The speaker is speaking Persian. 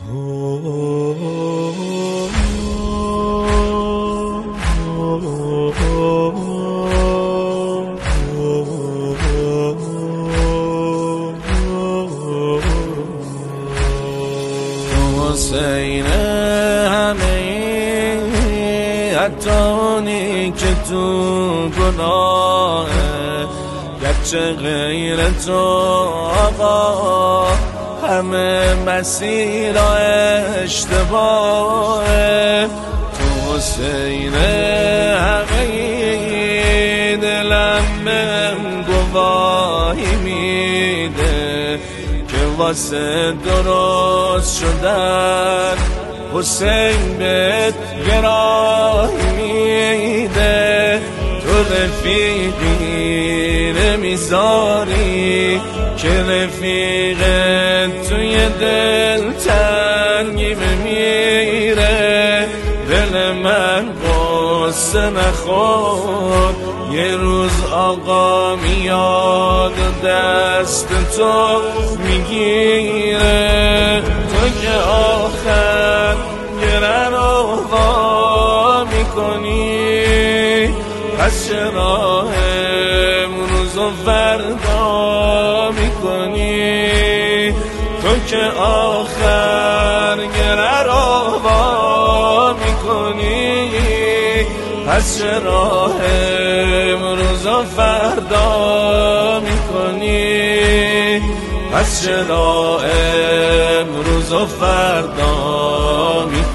حسین همه حتانی که تو گناهه، گرچه غیر تو آقا همه مسیر اشتباهه. تو حسین همه دلم بهم گواهی میده که واسه درست شدن حسین بهت گراهی میده. تو رفیقی نمیذاری که رفیقت توی دل تنگی بمیره. دل من قصه نخور، یه روز آقا میاد و دست تو میگیره. تو که آخر گره رو وا میکنی، پس چرا امروز و فردا میکنی؟ تو که آخر گره رو وا میکنی، پس چرا امروز و فردا میکنی؟ پس چرا امروز و فردا میکنی؟